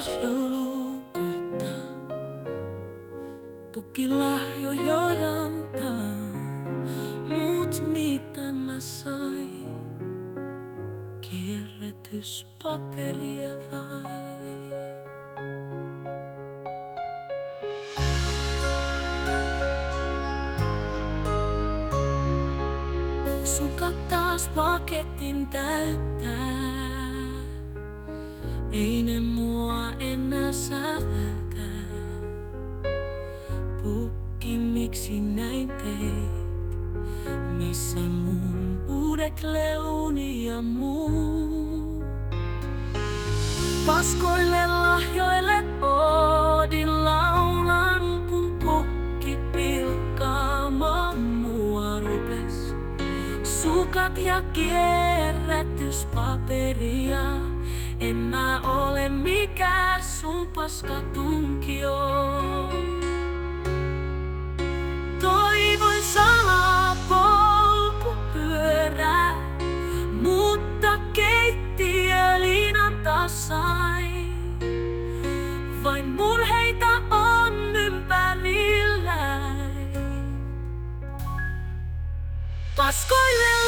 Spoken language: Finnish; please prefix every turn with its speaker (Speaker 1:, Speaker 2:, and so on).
Speaker 1: taas joulutyttä. Tukkilahjoja rantaan, mut mitä mä sain? Kierrätyspaperia vain. Sukat taas paketin täyttää, ei ne mua enää säväytä. Pukki, miksi näin teit? Missä mun uudet leuni ja muu? Paskoille lahjoille oodin laulan, kun pukki pilkkaamaan mua rupes. Sukat ja kierrätyspaperia, en mä ole mikään sun paskatunkio. Toivoin salaa polkupyörää, mutta keittiöliinan taas sain. Vain murheita on ympärilläin. Paskoille